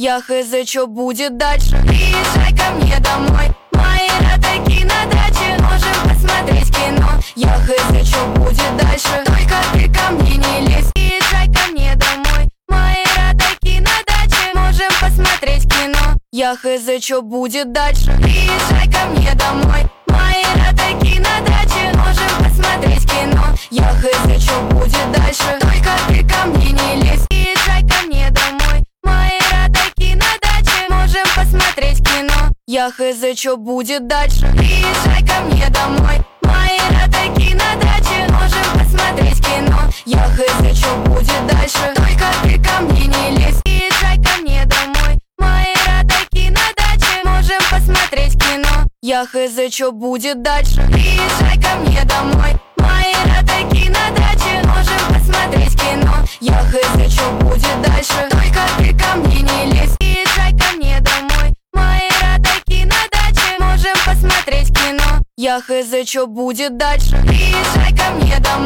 Я хз, чё будет дальше. Приезжай ко мне домой, мои родаки на даче, можем посмотреть кино. Я хз, чё будет дальше, только ты ко мне не лезь. Приезжай ко мне домой, мои родаки на даче, можем посмотреть кино. Я хз, чё будет дальше. Приезжай ко мне домой, мои родаки на даче, можем посмотреть кино. Я хз, чё будет дальше, только ты ко мне не лезь. Приезжай ко мне домой, мои родаки на даче, можем посмотреть кино. Я хз, чё будет дальше. Приезжай ко мне домой, мои родаки на даче, можем посмотреть кино. Я хз, чё будет дальше, только ты ко мне не лезь. Приезжай ко мне домой, мои родаки на даче, можем посмотреть кино. Я хз, чё будет дальше. Приезжай ко мне домой, мои родаки на даче, можем посмотреть кино. Я хз, чё будет дальше, только ты ко мне не лезь. Приезжай ко мне домой, мои родаки на даче, можем посмотреть кино. Я хз, чё будет дальше. Приезжай ко мне домой.